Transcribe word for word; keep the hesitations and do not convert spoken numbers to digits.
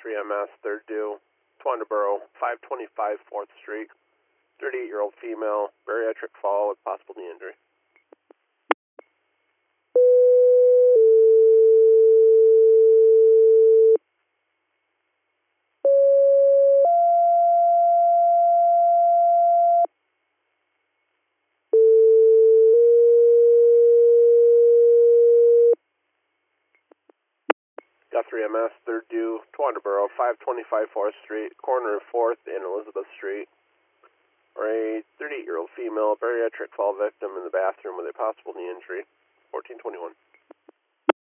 Guthrie M S, third due, Twandaboro, five twenty-five fourth Street, thirty-eight-year-old female, bariatric fall with possible knee injury. Guthrie M S, third due, Twandaboro, five twenty-five fourth Street, corner of fourth and Elizabeth Street. Or a thirty-eight-year-old female, bariatric fall victim in the bathroom with a possible knee injury, fourteen twenty-one.